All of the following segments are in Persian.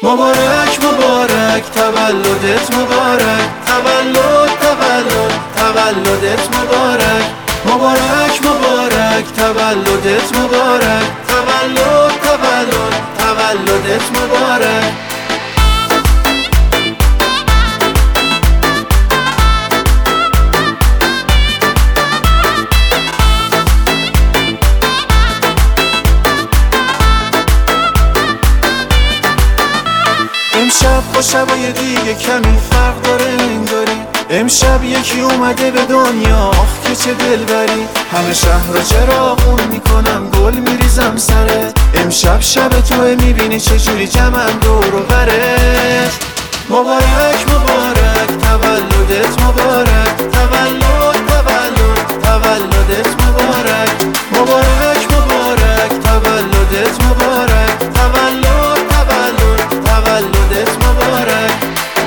مبارک مبارک تولدت مبارک، تولد تولد تولدت مبارک، مبارک مبارک تولدت مبارک، تولد تولد تولدت مبارک. امشب با شبای دیگه کمی فرق داره انگاری، امشب یکی اومده به دنیا، آخ که چه دلبری. همه شهر رو چراغون میکنم، گل میریزم سرت، امشب شب توه، میبینی چجوری جمعم دور و برت. مبارک مبارک تولدت مبارک، تولد تولد تولدت مبارک، مبارک مبارک تولدت مبارک، تولد تولد تولدت مبارک.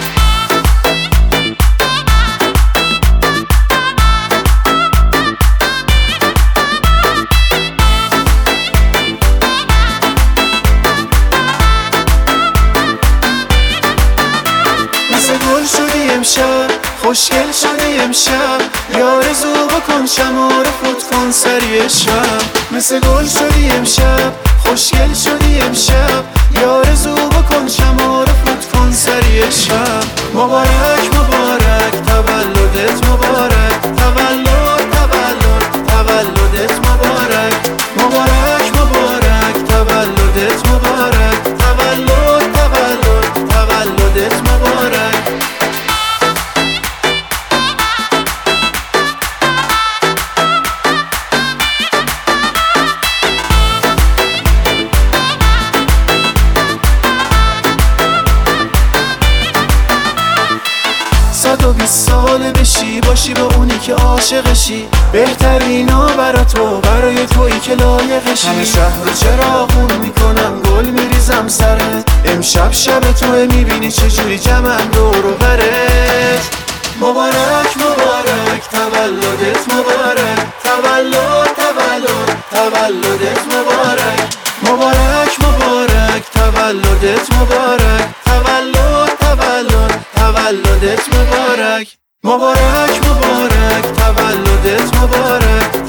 مثل گل شدی امشب، خوشگل شدی امشب، یارزو بکن شمع رو فوت کن سری شب. مثل گل شدی امشب، خوشگل شدی امشب، یارزو بکن شمع رو فوت کن سری شب. مبارک مبارک تولدت مبارک، تولد تولد تولدت مبارک، مبارک مبارک تولدت مبارک، تولد تولد تولدت مبارک. صد و 20 ساله بشی، باشی با اونی که عاشقشی، بهترینا برا تو، برای تویی که لایقشی. همه شهر رو چراغون میکنم، گل میریزم سرت، امشب شب توه، میبینی چجوری جمعم دور و برت. مبارک مبارک تولدت مبارک، تولد تولد تولدت مبارک، مبارک مبارک تولدت مبارک، تولد تولد تولدت مبارک، مبارک مبارک تولدت مبارک.